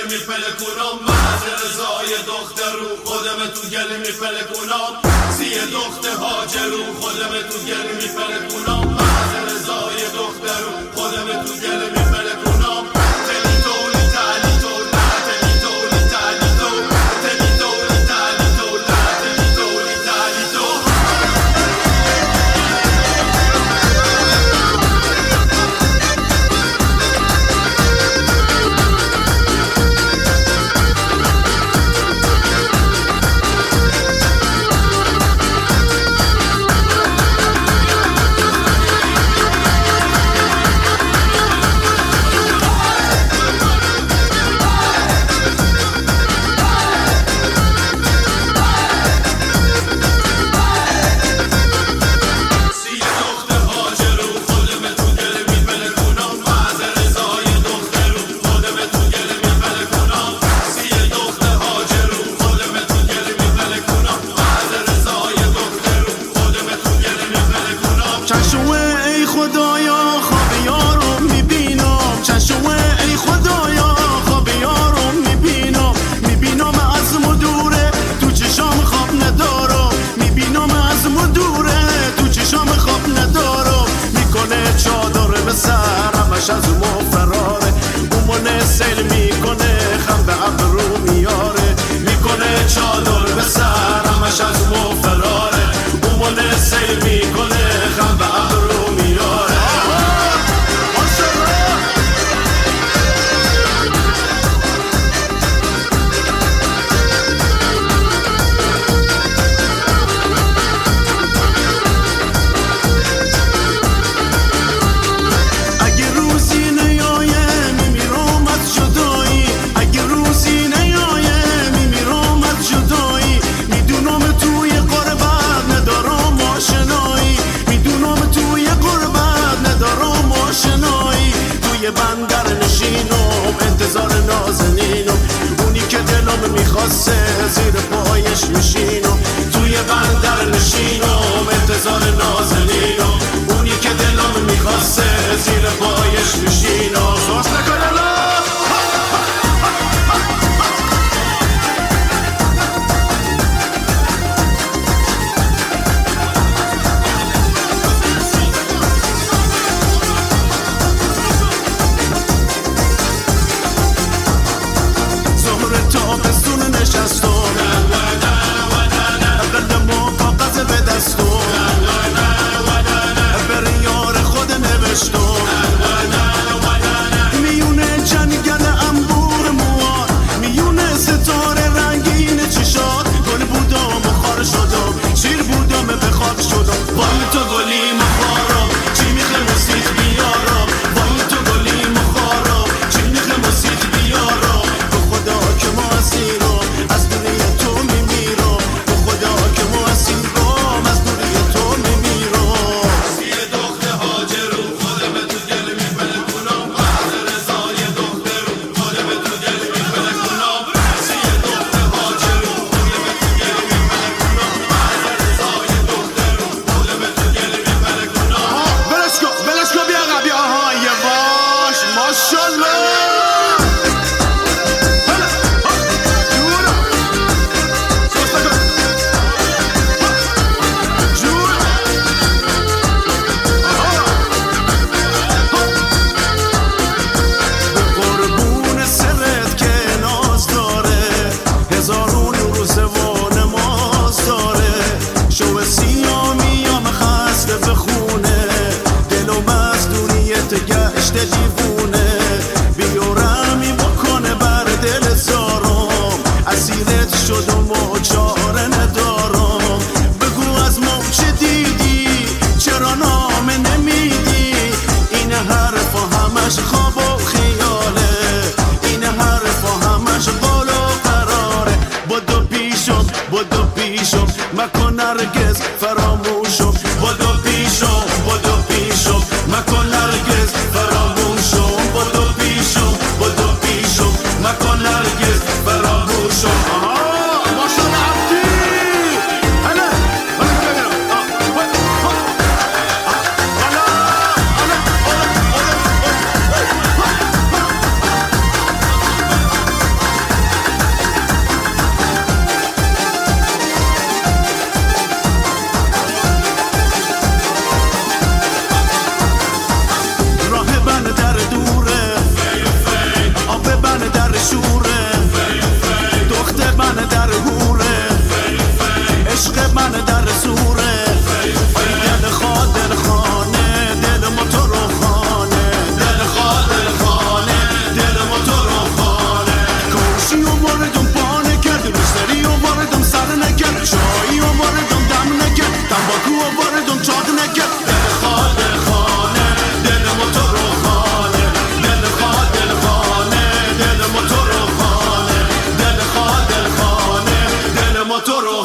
میپلکونم محض رضای دخترو خودم تو گل میپلکونم سی دخت هاجرو خودم تو گل میپلکونم محض رضای دخترو خودم تو گل میپلکونم تلی تولی تلی تولا تلی تولی تلی تو تلی تولی تلی تولا تلی تولی تلی تو از ما فراره اومونه سیل میکنه خم به ابرو میاره میکنه چادر به سر همش از ما فراره اومونه سیل میکنه خم به ابرو میاره بندر نشینم انتظار نازنینم اونی که دلم میخواسته زیر پایش میشینم توی بندر نشینم انتظار نازنینم اونی که دلم میخواسته زیر پایش میشینم سوش نکنه شدم و چاره ندارم بگو از ما چه دیدی چرا نامه نمیدی این حرفا همش خواب و خیاله این حرفا همش قول و قراره بدو پیشم مکن هرگز فراموشم بدو پیشم مکن هرگز فراموشم بدو پیشم مکن هرگز فراموشم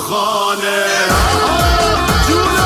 خانه. جون